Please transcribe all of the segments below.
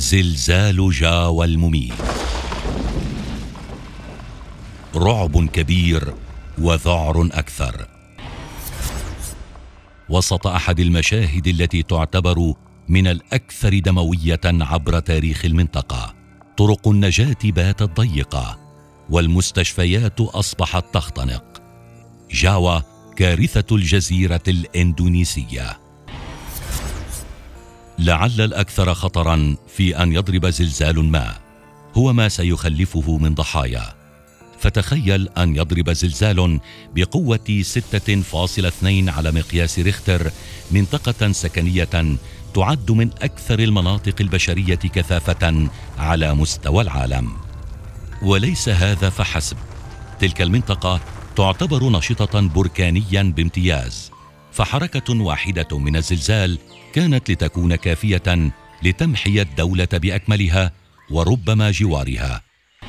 زلزال جاوا المميت. رعب كبير وذعر أكثر. وسط أحد المشاهد التي تعتبر من الأكثر دموية عبر تاريخ المنطقة، طرق النجاة باتت ضيقة والمستشفيات أصبحت تختنق. جاوا كارثة الجزيرة الإندونيسية. لعل الأكثر خطراً في أن يضرب زلزال ما هو ما سيخلفه من ضحايا. فتخيل أن يضرب زلزال بقوة 6.2 على مقياس ريختر منطقة سكنية تعد من أكثر المناطق البشرية كثافة على مستوى العالم. وليس هذا فحسب، تلك المنطقة تعتبر نشطة بركانيا بامتياز، فحركة واحدة من الزلزال كانت لتكون كافية لتمحي الدولة بأكملها وربما جوارها.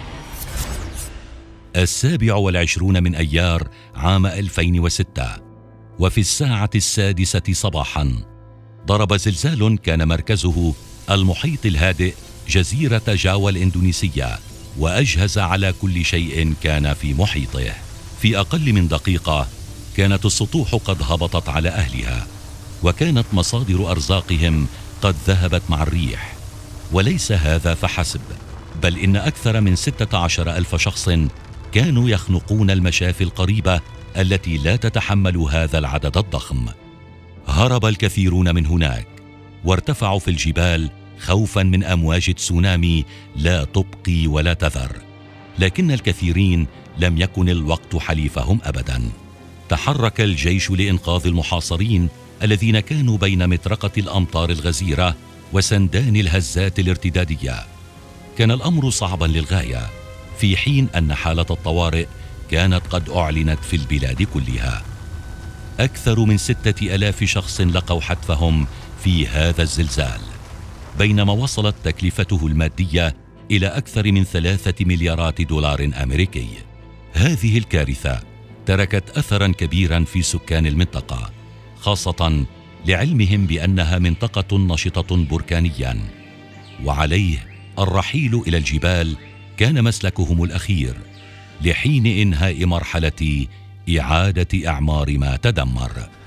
27 من أيار عام 2006 وفي 6:06 صباحا ضرب زلزال كان مركزه المحيط الهادئ جزيرة جاوا الإندونيسية، وأجهز على كل شيء كان في محيطه. في أقل من دقيقة كانت السطوح قد هبطت على أهلها، وكانت مصادر أرزاقهم قد ذهبت مع الريح. وليس هذا فحسب، بل إن أكثر من 16,000 شخص كانوا يخنقون المشافي القريبة التي لا تتحمل هذا العدد الضخم. هرب الكثيرون من هناك وارتفعوا في الجبال خوفا من أمواج تسونامي لا تبقي ولا تذر، لكن الكثيرين لم يكن الوقت حليفهم أبدا. تحرك الجيش لإنقاذ المحاصرين الذين كانوا بين مطرقة الأمطار الغزيرة وسندان الهزات الارتدادية. كان الأمر صعبا للغاية، في حين أن حالة الطوارئ كانت قد أعلنت في البلاد كلها. أكثر من 6,000 شخص لقوا حتفهم في هذا الزلزال، بينما وصلت تكلفته المادية إلى أكثر من 3 مليارات دولار أمريكي. هذه الكارثة تركت أثرا كبيرا في سكان المنطقة، خاصة لعلمهم بأنها منطقة نشطة بركانيا، وعليه الرحيل إلى الجبال كان مسلكهم الأخير لحين إنهاء مرحلة إعادة إعمار ما تدمر.